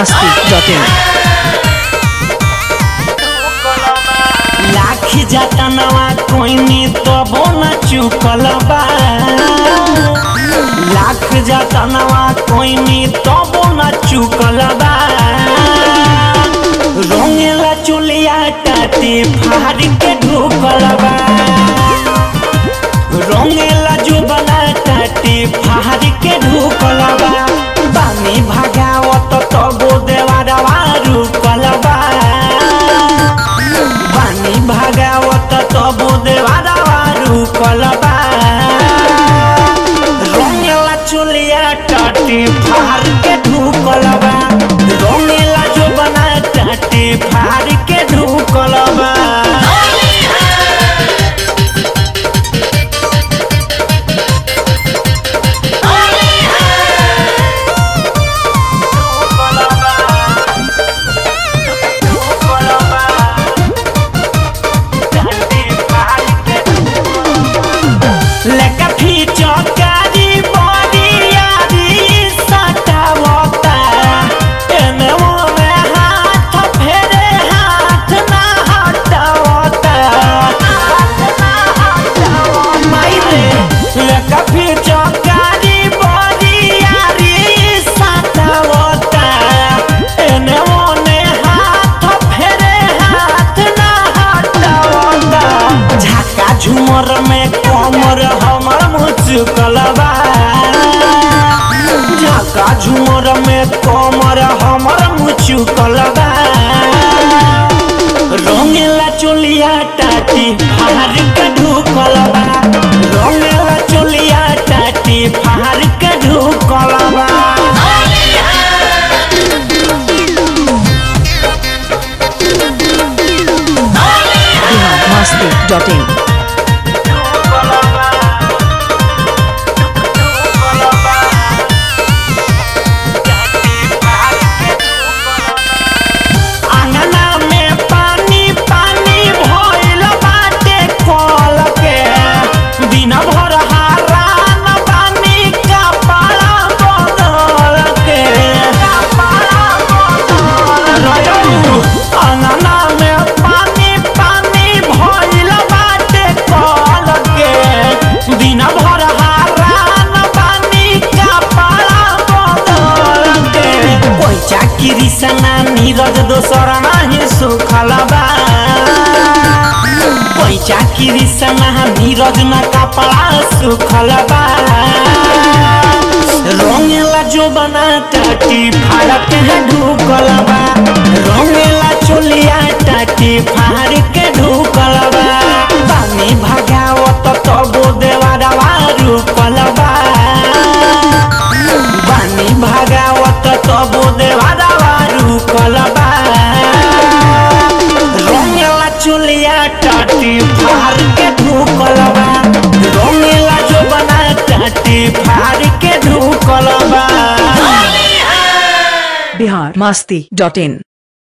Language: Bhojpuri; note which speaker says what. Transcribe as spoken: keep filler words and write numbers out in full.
Speaker 1: मस्ती डॉट इन।
Speaker 2: लाख जतनवा कोइनी तबो न चुकल बा, लाख जतनवा कोइनी तबो न चुकल बा। रोंगेला चुलिया टाटी फाड़ के ढुकल बा, रोंगेला जुबना टाटी फाड़ के ढुकल बा। बानी भगावत तबो देवारवा रुकल बा, बानी भगावत तबो देवारवा रुकल बा। रोंगेला चुलिया टाटी फाड़ के ढुकल बा, रोंगेला जुबना टाटी फाड़ के ढुकल बा। झूमर में कमर हमर मुचुकल बा, झाका झूमर में कमर हमर मुचुकल बा। रोंगेला चोलिया टाटी फाड़ के ढुकल बा, रोंगेला चोलिया टाटी फाड़ के ढुकल बा।
Speaker 1: मस्ती डॉट इन। कृष्णा नीरज दोसर नाही सुखल बा, पैसा कृष्णा नीरज न कपड़ा सुखल बा। रोंगेला जुबना टाटी फाड़ के ढुकल बा, रोंगेला चोलिया टाटी फाड़ के ढुकल बा। बानी भगावत तबो देवारवा रुकल बा, बानी भगावत तबो देवारवा रुकल बा। रोंगेला चुलिया टाटी फाड़ के ढुकल बा, रोंगेला जुबना टाटी फाड़ के ढुकल बा। बिहार मस्ती डॉट इन।